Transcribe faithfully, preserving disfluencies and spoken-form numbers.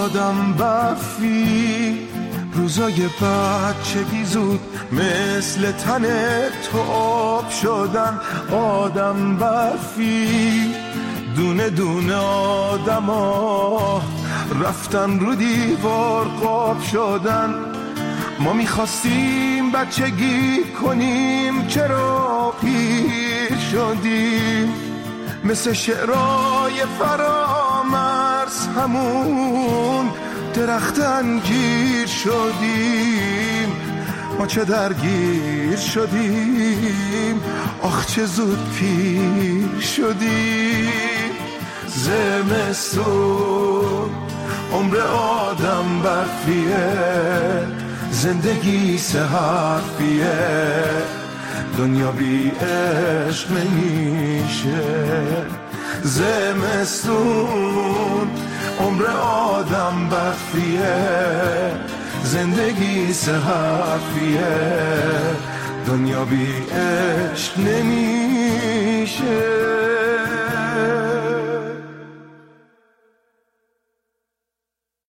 آدم برفی، روزای بچگی زود مثل تن تو آب شدن. آدم برفی، دونه دونه آدما رفتن رو دیوار قاب شدن. ما میخواستیم بچگی کنیم، چرا پیر شدیم؟ مثل شعرهای فرامرز همون درختن گیر شدیم. ما چه درگیر شدیم، آخ چه زود پیر شدیم. زمستون عمر آدم برفیه، زندگی سه حرفیه، دنیا بی عشق نمیشه. زمستون عمر آدم برفیه، زندگی سه حرفیه، دنیا بی عشق نمیشه.